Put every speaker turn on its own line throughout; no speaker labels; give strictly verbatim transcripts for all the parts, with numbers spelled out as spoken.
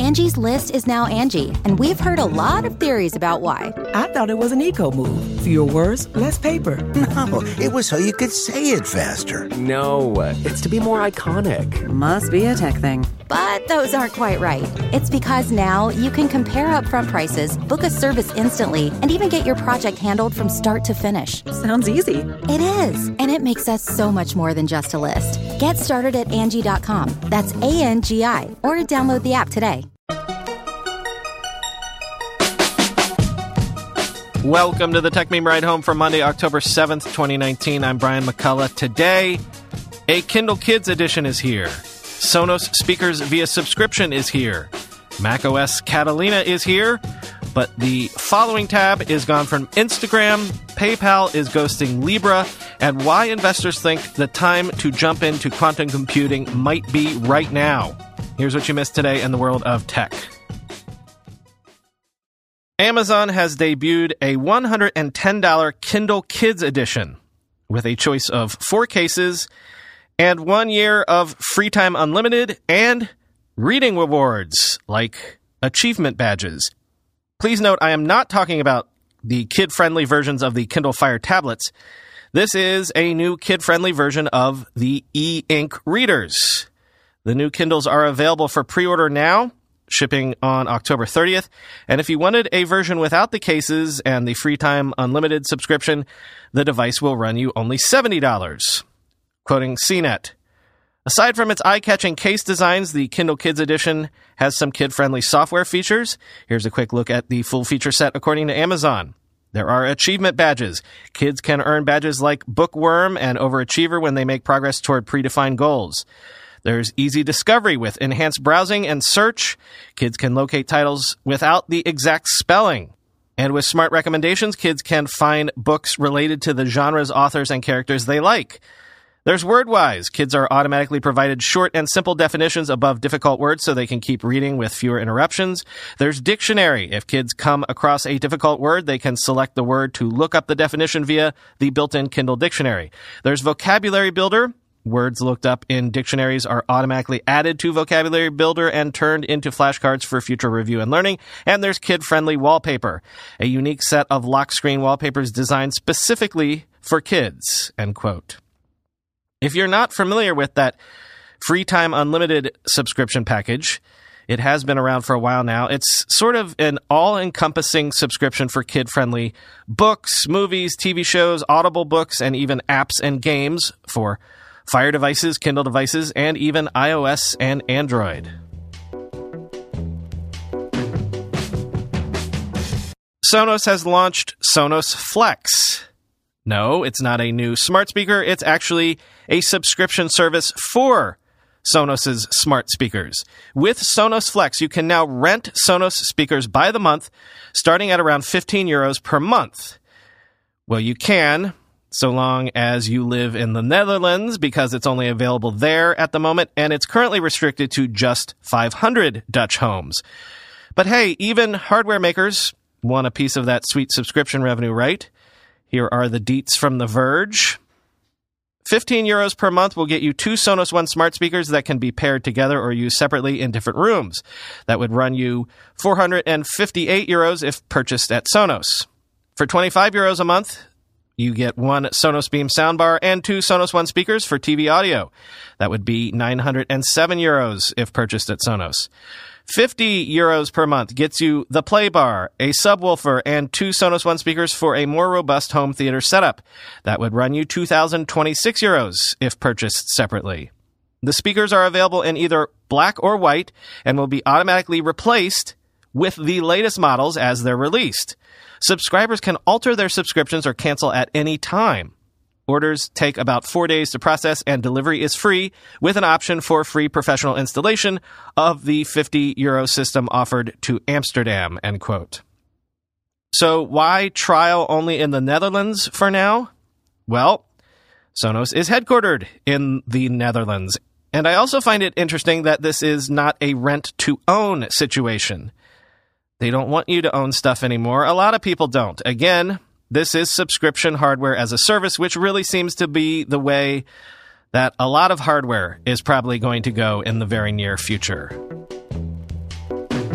Angie's List is now Angie, and we've heard a lot of theories about why.
I thought it was an eco move. Fewer words, less paper.
No, it was so you could say it faster.
No, it's to be more iconic.
Must be a tech thing.
But those aren't quite right. It's because now you can compare upfront prices, book a service instantly, and even get your project handled from start to finish.
Sounds easy.
It is, and it makes us so much more than just a list. Get started at Angie dot com. That's A N G I, or download the app today.
Welcome to the Tech Meme Ride Home for Monday, October seventh, twenty nineteen. I'm Brian McCullough. Today, a Kindle Kids edition is here. Sonos speakers via subscription is here. macOS Catalina is here. But the following tab is gone from Instagram, PayPal is ghosting Libra, and why investors think the time to jump into quantum computing might be right now. Here's what you missed today in the world of tech. Amazon has debuted a one hundred ten dollars Kindle Kids edition with a choice of four cases and one year of free time unlimited and reading rewards like achievement badges. Please note, I am not talking about the kid-friendly versions of the Kindle Fire tablets. This is a new kid-friendly version of the e-ink readers. The new Kindles are available for pre-order now, shipping on October thirtieth. And if you wanted a version without the cases and the free time unlimited subscription, the device will run you only seventy dollars. Quoting C net, aside from its eye-catching case designs, the Kindle Kids edition has some kid-friendly software features. Here's a quick look at the full feature set according to Amazon. There are achievement badges. Kids can earn badges like Bookworm and Overachiever when they make progress toward predefined goals. There's easy discovery with enhanced browsing and search. Kids can locate titles without the exact spelling. And with smart recommendations, kids can find books related to the genres, authors, and characters they like. There's WordWise. Kids are automatically provided short and simple definitions above difficult words so they can keep reading with fewer interruptions. There's Dictionary. If kids come across a difficult word, they can select the word to look up the definition via the built-in Kindle Dictionary. There's Vocabulary Builder. Words looked up in dictionaries are automatically added to Vocabulary Builder and turned into flashcards for future review and learning. And there's kid-friendly wallpaper, a unique set of lock screen wallpapers designed specifically for kids, end quote. If you're not familiar with that free time unlimited subscription package, it has been around for a while now. It's sort of an all-encompassing subscription for kid-friendly books, movies, T V shows, Audible books, and even apps and games for Fire devices, Kindle devices, and even iOS and Android. Sonos has launched Sonos Flex. No, it's not a new smart speaker. It's actually a subscription service for Sonos's smart speakers. With Sonos Flex, you can now rent Sonos speakers by the month, starting at around fifteen euros per month. Well, you can, so long as you live in the Netherlands, because it's only available there at the moment, and it's currently restricted to just five hundred Dutch homes. But hey, even hardware makers want a piece of that sweet subscription revenue, right? Here are the deets from The Verge. fifteen euros per month will get you two Sonos One smart speakers that can be paired together or used separately in different rooms. That would run you four hundred fifty-eight euros if purchased at Sonos. For twenty-five euros a month, you get one Sonos Beam soundbar and two Sonos One speakers for T V audio. That would be nine hundred seven euros if purchased at Sonos. fifty euros per month gets you the Playbar, a subwoofer, and two Sonos One speakers for a more robust home theater setup. That would run you two thousand twenty-six euros if purchased separately. The speakers are available in either black or white and will be automatically replaced with the latest models as they're released. Subscribers can alter their subscriptions or cancel at any time. Orders take about four days to process, and delivery is free, with an option for free professional installation of the fifty euro system offered to Amsterdam, end quote. So why trial only in the Netherlands for now? Well, Sonos is headquartered in the Netherlands. And I also find it interesting that this is not a rent-to-own situation. They don't want you to own stuff anymore. A lot of people don't. Again, this is subscription hardware as a service, which really seems to be the way that a lot of hardware is probably going to go in the very near future.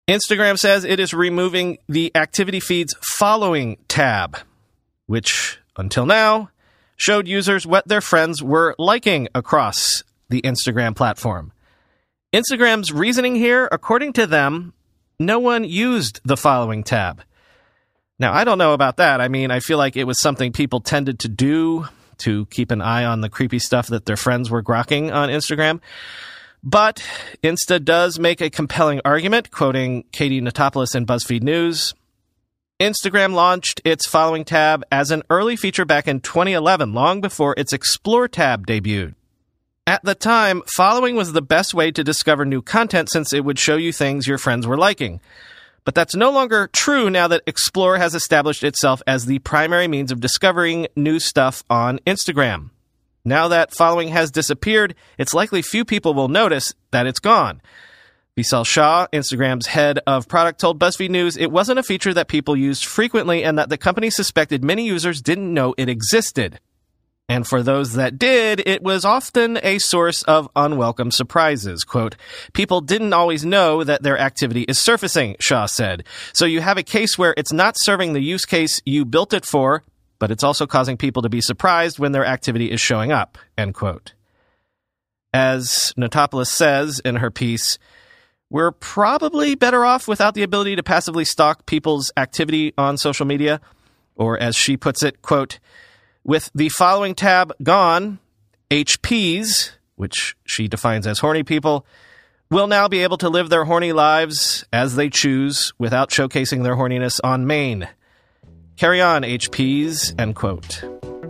Instagram says it is removing the Activity Feed's Following tab, which, until now, showed users what their friends were liking across the Instagram platform. Instagram's reasoning here, according to them, no one used the Following tab. Now, I don't know about that. I mean, I feel like it was something people tended to do to keep an eye on the creepy stuff that their friends were grokking on Instagram. But Insta does make a compelling argument, quoting Katie Notopoulos in BuzzFeed News. Instagram launched its Following tab as an early feature back in twenty eleven, long before its Explore tab debuted. At the time, Following was the best way to discover new content since it would show you things your friends were liking. But that's no longer true now that Explore has established itself as the primary means of discovering new stuff on Instagram. Now that Following has disappeared, it's likely few people will notice that it's gone. Vishal Shah, Instagram's head of product, told BuzzFeed News it wasn't a feature that people used frequently and that the company suspected many users didn't know it existed. And for those that did, it was often a source of unwelcome surprises. Quote, people didn't always know that their activity is surfacing, Shah said. So you have a case where it's not serving the use case you built it for, but it's also causing people to be surprised when their activity is showing up, end quote. As Notopoulos says in her piece, we're probably better off without the ability to passively stalk people's activity on social media. Or as she puts it, quote, with the Following tab gone, H Ps, which she defines as horny people, will now be able to live their horny lives as they choose without showcasing their horniness on main. Carry on, H Ps, end quote.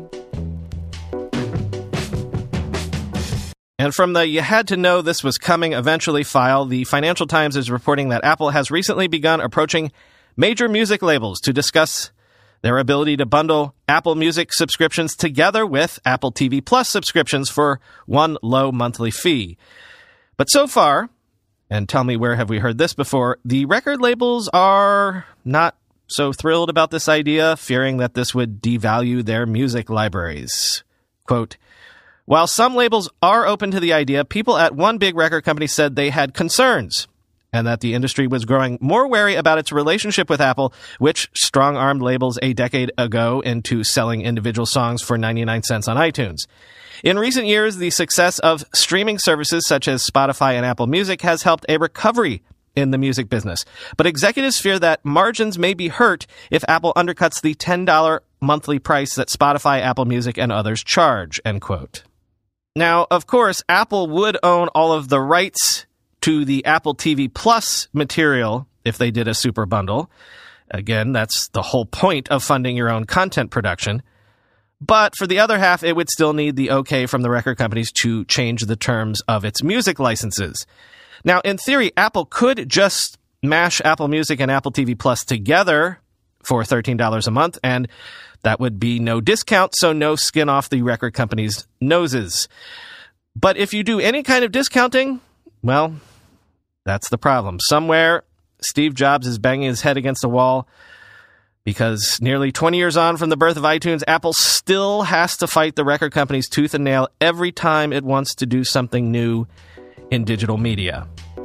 And from the you had to know this was coming eventually file, the Financial Times is reporting that Apple has recently begun approaching major music labels to discuss their ability to bundle Apple Music subscriptions together with Apple T V Plus subscriptions for one low monthly fee. But so far, and tell me where have we heard this before, the record labels are not so thrilled about this idea, fearing that this would devalue their music libraries. Quote, while some labels are open to the idea, people at one big record company said they had concerns and that the industry was growing more wary about its relationship with Apple, which strong-armed labels a decade ago into selling individual songs for ninety-nine cents on iTunes. In recent years, the success of streaming services such as Spotify and Apple Music has helped a recovery in the music business. But executives fear that margins may be hurt if Apple undercuts the ten dollars monthly price that Spotify, Apple Music, and others charge, end quote. Now, of course, Apple would own all of the rights to the Apple T V Plus material if they did a super bundle. Again, that's the whole point of funding your own content production. But for the other half, it would still need the okay from the record companies to change the terms of its music licenses. Now, in theory, Apple could just mash Apple Music and Apple T V Plus together for thirteen dollars a month, and that would be no discount, so no skin off the record companies' noses. But if you do any kind of discounting, well, that's the problem. Somewhere, Steve Jobs is banging his head against a wall because nearly twenty years on from the birth of iTunes, Apple still has to fight the record companies tooth and nail every time it wants to do something new in digital media.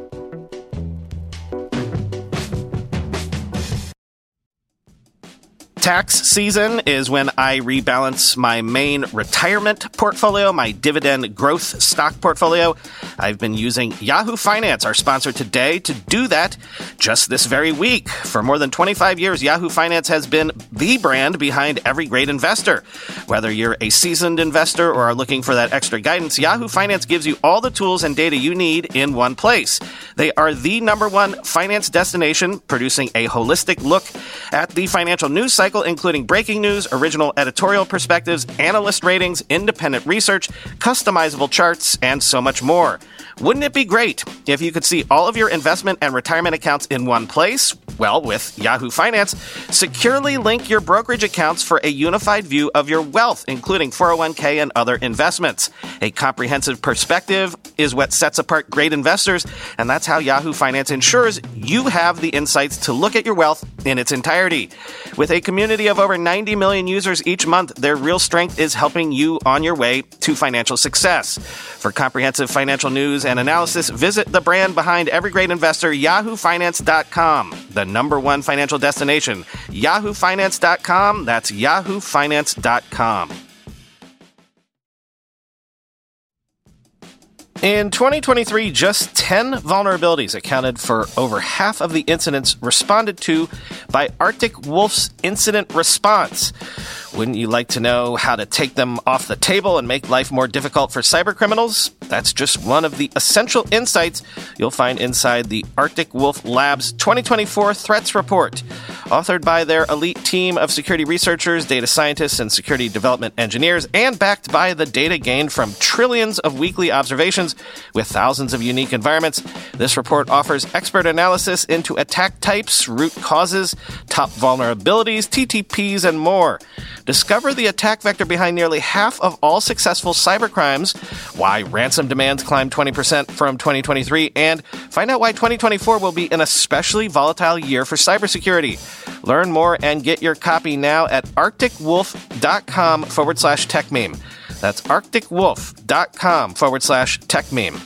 Tax season is when I rebalance my main retirement portfolio, my dividend growth stock portfolio. I've been using Yahoo Finance, our sponsor today, to do that just this very week. For more than twenty-five years, Yahoo Finance has been the brand behind every great investor. Whether you're a seasoned investor or are looking for that extra guidance, Yahoo Finance gives you all the tools and data you need in one place. They are the number one finance destination, producing a holistic look at the financial news cycle, including breaking news, original editorial perspectives, analyst ratings, independent research, customizable charts, and so much more. Wouldn't it be great if you could see all of your investment and retirement accounts in one place? Well, with Yahoo Finance, securely link your brokerage accounts for a unified view of your wealth, including four oh one k and other investments. A comprehensive perspective is what sets apart great investors, and that's how Yahoo Finance ensures you have the insights to look at your wealth in its entirety. With a community community of over ninety million users each month, their real strength is helping you on your way to financial success. For comprehensive financial news and analysis, visit the brand behind every great investor, yahoo finance dot com, the number one financial destination. yahoo finance dot com, that's yahoo finance dot com. In twenty twenty-three, just ten vulnerabilities accounted for over half of the incidents responded to by Arctic Wolf's incident response. Wouldn't you like to know how to take them off the table and make life more difficult for cybercriminals? That's just one of the essential insights you'll find inside the Arctic Wolf Labs twenty twenty-four Threats Report. Authored by their elite team of security researchers, data scientists, and security development engineers, and backed by the data gained from trillions of weekly observations with thousands of unique environments, this report offers expert analysis into attack types, root causes, top vulnerabilities, T T Ps, and more. Discover the attack vector behind nearly half of all successful cybercrimes, why ransom demands climbed twenty percent from twenty twenty-three, and find out why twenty twenty-four will be an especially volatile year for cybersecurity. Learn more and get your copy now at arcticwolf.com forward slash techmeme. That's arcticwolf.com forward slash techmeme.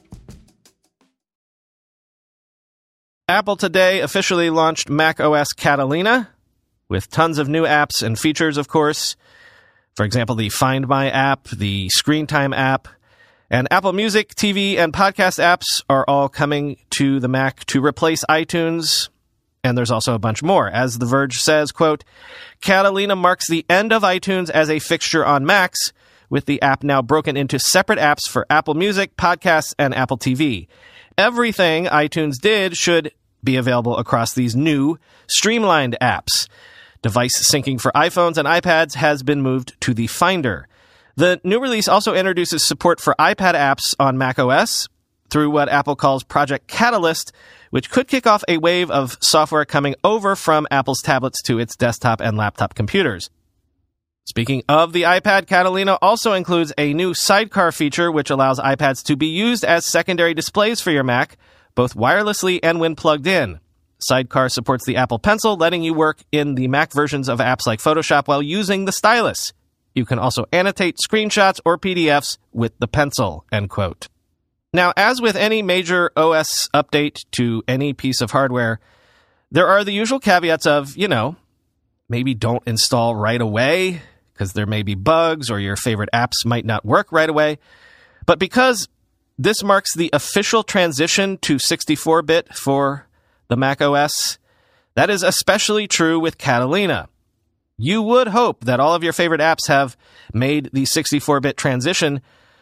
Apple today officially launched macOS Catalina, with tons of new apps and features, of course. For example, the Find My app, the Screen Time app, and Apple Music, T V, and podcast apps are all coming to the Mac to replace iTunes. And there's also a bunch more. As The Verge says, quote, Catalina marks the end of iTunes as a fixture on Macs, with the app now broken into separate apps for Apple Music, podcasts, and Apple T V. Everything iTunes did should be available across these new, streamlined apps. Device syncing for iPhones and iPads has been moved to the Finder. The new release also introduces support for iPad apps on macOS through what Apple calls Project Catalyst, which could kick off a wave of software coming over from Apple's tablets to its desktop and laptop computers. Speaking of the iPad, Catalina also includes a new sidecar feature which allows iPads to be used as secondary displays for your Mac, both wirelessly and when plugged in. Sidecar supports the Apple Pencil, letting you work in the Mac versions of apps like Photoshop while using the stylus. You can also annotate screenshots or P D Fs with the pencil, end quote. Now, as with any major O S update to any piece of hardware, there are the usual caveats of, you know, maybe don't install right away because there may be bugs or your favorite apps might not work right away. But because this marks the official transition to sixty-four bit for the Mac O S, that is especially true with Catalina. You would hope that all of your favorite apps have made the sixty-four bit transition,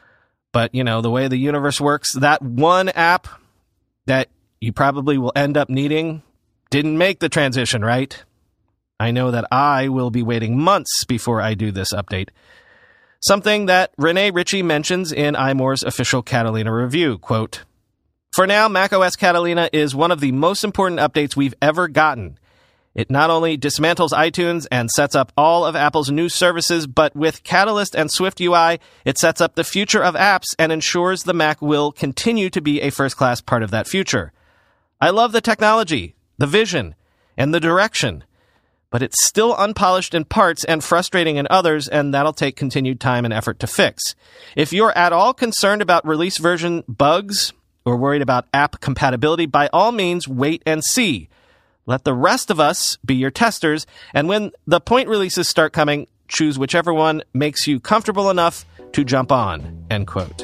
but, you know, the way the universe works, that one app that you probably will end up needing didn't make the transition, right? I know that I will be waiting months before I do this update. Something that Rene Ritchie mentions in iMore's official Catalina review, quote, For now, macOS Catalina is one of the most important updates we've ever gotten. It not only dismantles iTunes and sets up all of Apple's new services, but with Catalyst and SwiftUI, it sets up the future of apps and ensures the Mac will continue to be a first-class part of that future. I love the technology, the vision, and the direction, but it's still unpolished in parts and frustrating in others, and that'll take continued time and effort to fix. If you're at all concerned about release version bugs or worried about app compatibility, by all means, wait and see. Let the rest of us be your testers, and when the point releases start coming, choose whichever one makes you comfortable enough to jump on, end quote.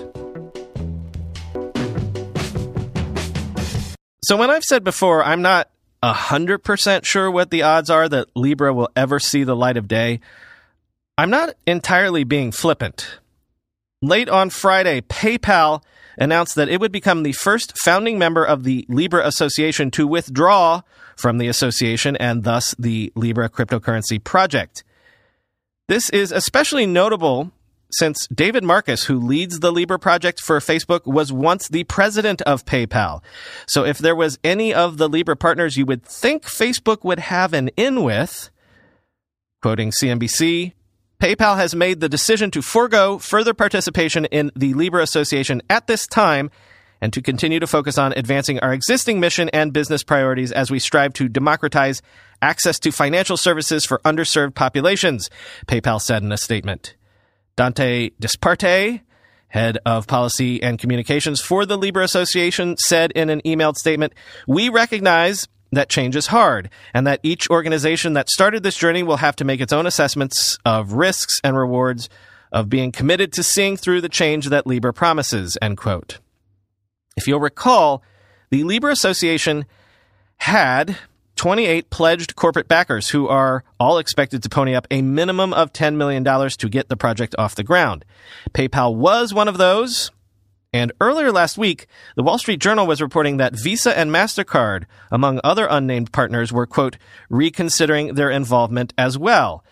So when I've said before, I'm not one hundred percent sure what the odds are that Libra will ever see the light of day, I'm not entirely being flippant. Late on Friday, PayPal announced that it would become the first founding member of the Libra Association to withdraw from the association and thus the Libra cryptocurrency project. This is especially notable since David Marcus, who leads the Libra project for Facebook, was once the president of PayPal. So if there was any of the Libra partners you would think Facebook would have an in with, quoting C N B C, PayPal has made the decision to forego further participation in the Libra Association at this time and to continue to focus on advancing our existing mission and business priorities as we strive to democratize access to financial services for underserved populations, PayPal said in a statement. Dante Disparte, head of policy and communications for the Libra Association, said in an emailed statement, "We recognize that change is hard, and that each organization that started this journey will have to make its own assessments of risks and rewards of being committed to seeing through the change that Libra promises," end quote. If you'll recall, the Libra Association had twenty-eight pledged corporate backers who are all expected to pony up a minimum of ten million dollars to get the project off the ground. PayPal was one of those. And earlier last week, the Wall Street Journal was reporting that Visa and MasterCard, among other unnamed partners, were, quote, reconsidering their involvement as well.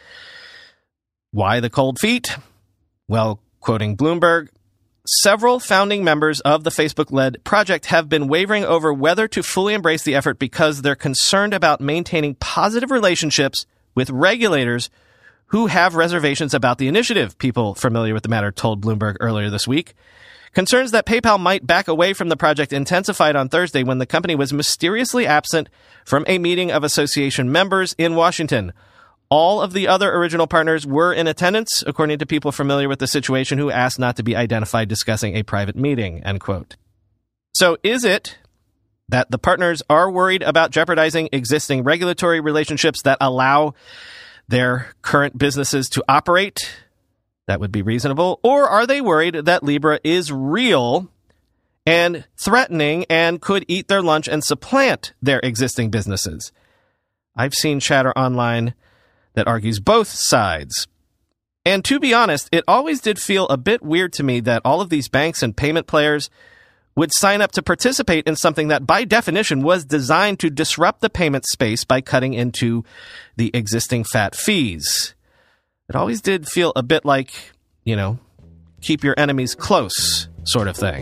Why the cold feet? Well, quoting Bloomberg, several founding members of the Facebook-led project have been wavering over whether to fully embrace the effort because they're concerned about maintaining positive relationships with regulators who have reservations about the initiative, people familiar with the matter told Bloomberg earlier this week. Concerns that PayPal might back away from the project intensified on Thursday when the company was mysteriously absent from a meeting of association members in Washington. All of the other original partners were in attendance, according to people familiar with the situation who asked not to be identified discussing a private meeting, end quote. So is it that the partners are worried about jeopardizing existing regulatory relationships that allow their current businesses to operate? That would be reasonable. Or are they worried that Libra is real and threatening and could eat their lunch and supplant their existing businesses? I've seen chatter online that argues both sides. And to be honest, it always did feel a bit weird to me that all of these banks and payment players would sign up to participate in something that by definition was designed to disrupt the payment space by cutting into the existing fat fees. It always did feel a bit like, you know, keep your enemies close sort of thing.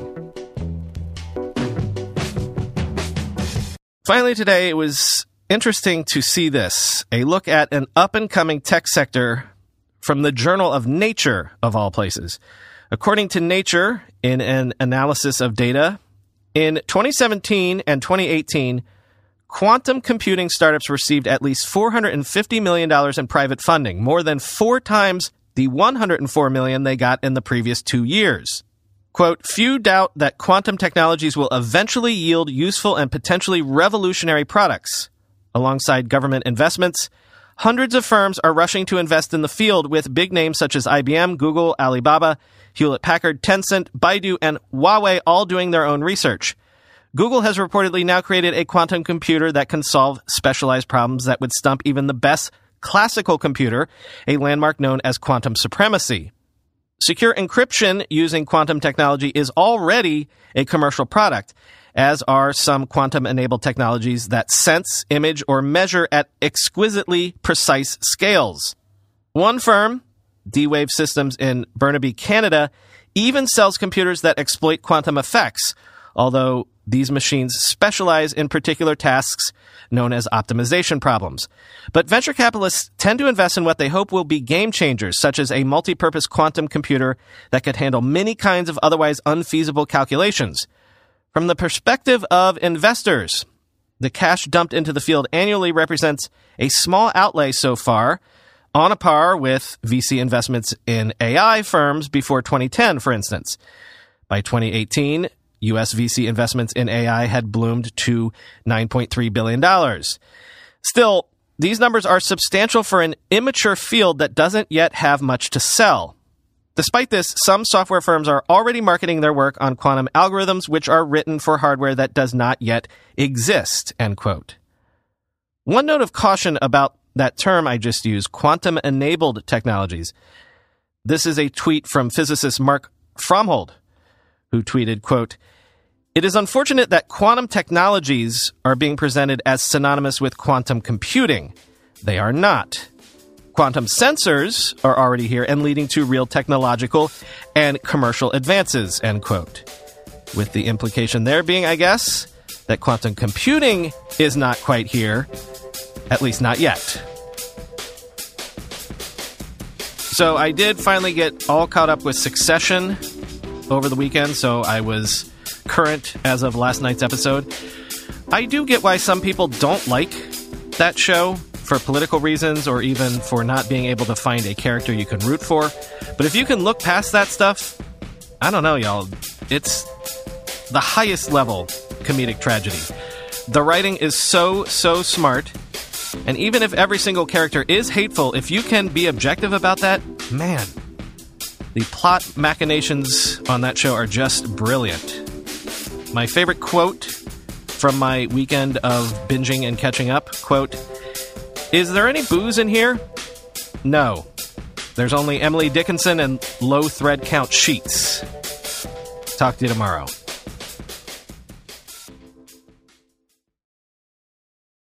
Finally today, it was interesting to see this, a look at an up-and-coming tech sector from the Journal of Nature, of all places. According to Nature, in an analysis of data, in twenty seventeen and twenty eighteen, quantum computing startups received at least four hundred fifty million dollars in private funding, more than four times the one hundred four million dollars they got in the previous two years. Quote, few doubt that quantum technologies will eventually yield useful and potentially revolutionary products. Alongside government investments, hundreds of firms are rushing to invest in the field with big names such as I B M, Google, Alibaba, Hewlett-Packard, Tencent, Baidu, and Huawei all doing their own research. Google has reportedly now created a quantum computer that can solve specialized problems that would stump even the best classical computer, a landmark known as quantum supremacy. Secure encryption using quantum technology is already a commercial product, as are some quantum-enabled technologies that sense, image, or measure at exquisitely precise scales. One firm, D-Wave Systems in Burnaby, Canada, even sells computers that exploit quantum effects, although these machines specialize in particular tasks known as optimization problems. But venture capitalists tend to invest in what they hope will be game changers, such as a multi-purpose quantum computer that could handle many kinds of otherwise unfeasible calculations. From the perspective of investors, the cash dumped into the field annually represents a small outlay so far, on a par with V C investments in A I firms before twenty ten, for instance. By twenty eighteen, U S V C investments in A I had bloomed to nine point three billion dollars. Still, these numbers are substantial for an immature field that doesn't yet have much to sell. Despite this, some software firms are already marketing their work on quantum algorithms which are written for hardware that does not yet exist, end quote. One note of caution about that term I just used, quantum-enabled technologies. This is a tweet from physicist Mark Fromhold, who tweeted, quote, it is unfortunate that quantum technologies are being presented as synonymous with quantum computing. They are not. Quantum sensors are already here and leading to real technological and commercial advances, end quote. With the implication there being, I guess, that quantum computing is not quite here, at least not yet. So I did finally get all caught up with Succession over the weekend, so I was current as of last night's episode. I do get why some people don't like that show for political reasons or even for not being able to find a character you can root for. But if you can look past that stuff, I don't know, y'all. It's the highest level comedic tragedy. The writing is so, so smart. And even if every single character is hateful, if you can be objective about that, man, the plot machinations on that show are just brilliant. My favorite quote from my weekend of binging and catching up, quote, "Is there any booze in here? No. There's only Emily Dickinson and low thread count sheets. Talk to you tomorrow."